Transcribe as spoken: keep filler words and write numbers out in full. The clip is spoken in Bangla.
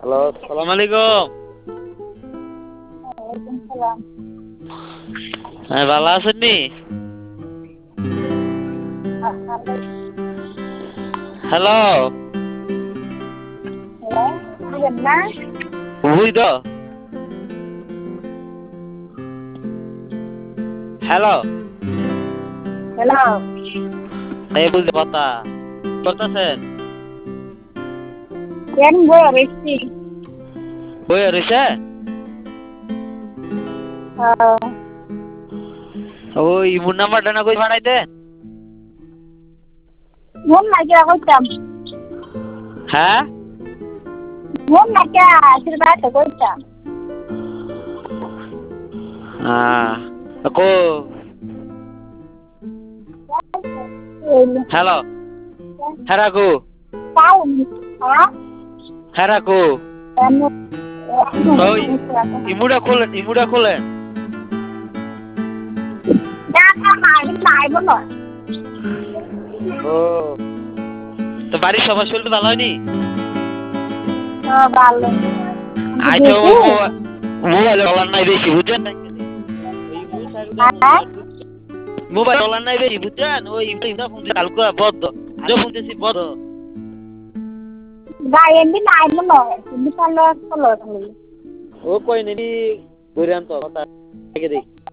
হ্যালো, সালাম আলাইকুম। ওয়ালাইকুম সালাম। হ্যাঁ, ভালো আছেন নি? হ্যালো, হ্যালো, বুঝলেন না? বুঝি তো। হ্যালো, হ্যালো, এই বুঝি কথা করতেছেন? কেন বই রয়েছি? বই রয়েছে? ওই ইমুর নাম্বারটা না কই বাড়াইতে? মন না কে কইতাম হ্যাঁ, মন না কে আসলে বাড়তে কইতাম হ্যাঁ, কো হ্যালো, হ্যাঁ রাখু, তাও হ্যাঁ হ্যাঁ রাখু। ওই ইমুটা খোলেন, ইমুটা খোলেন। ও, তো বাড়ির সবার শরীর ভালো হয়নি? ভালো আচ্ছা, ও মোবাইল চলার নাই বেশি বুঝছেন না? মোবাইল চলার নাই বেশি বুঝছেন? ওই ইমটা ফোন দিয়ে কালকে বদ্ধ, আজও ফোন দিয়েছি বদ্ধ। গায়েন্দি নাই মনে তুমি তাহলে চলো ও কই নেবি ঘুরে আনতো কথা দেখে দেখি।